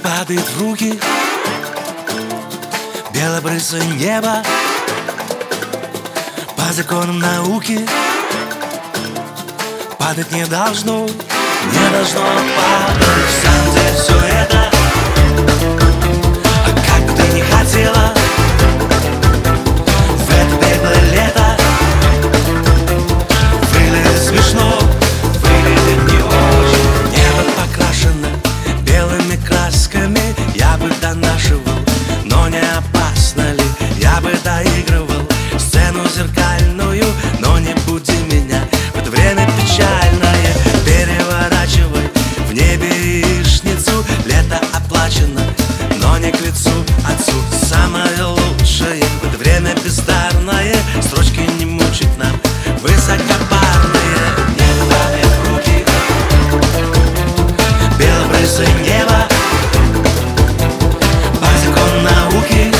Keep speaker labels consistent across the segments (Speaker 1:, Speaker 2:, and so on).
Speaker 1: падает в руки белобрысое небо. По законам науки падать не должно, не должно падать. В самом деле все это, а как бы ты ни хотела, в это беглое лето выглядит смешно, выглядит не очень. Небо покрашено белыми красками. Я бы донашивал, но не опасно ли? Я бы доигрывал сцену зеркальную, но не буди меня в это время печальное. Переворачивай в небе яичницу. Лето оплачено, но не к лицу отцу. Самое лучшее в это время бездарное. Строчки не мучить нам высокопарные. Небо падает в руки белобрысое небо. По закону науки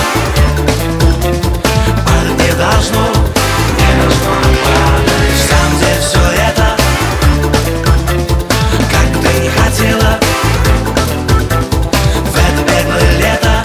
Speaker 1: падать не должно, не должно падать. В самом деле все это, как бы ты ни хотела, в это беглое лето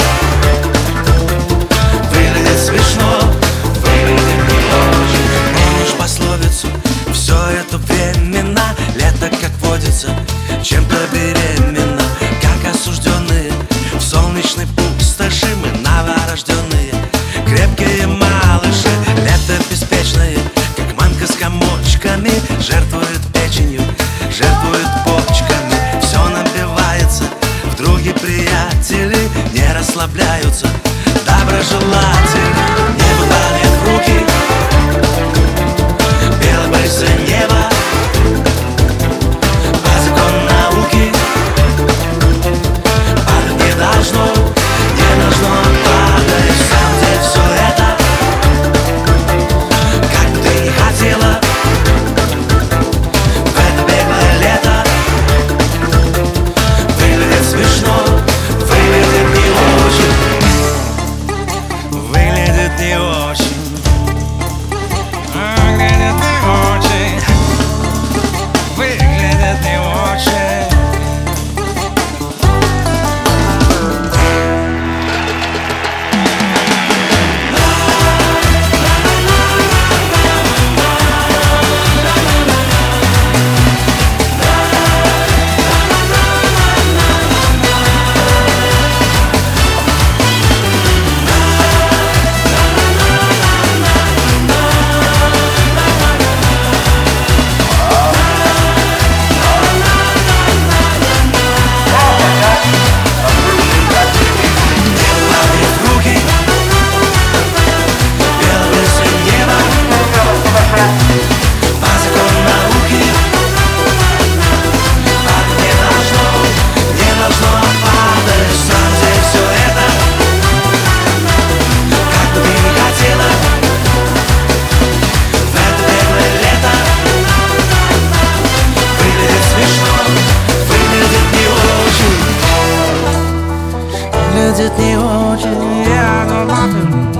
Speaker 1: выглядит смешно, выглядит не очень. Помнишь пословицу? Все это временно. Лето, как водится, чем-то беременна. Как осужденные в солнечной пустоши, мы новорожденные, крепкие малыши. Лето беспечное, как манка с комочками, жертвует печенью, жертвует почками. Все набивается, в други приятели не расслабляются, доброжелатели. Небо падает в руки белобрысое небо. По закону науки падать не должно, не должно падать. В самом деле все это, как бы ты ни хотела, в это беглое лето выглядит смешно, выглядит не очень, выглядит не очень, выглядит не очень, выглядит не очень.
Speaker 2: Выглядит не очень, я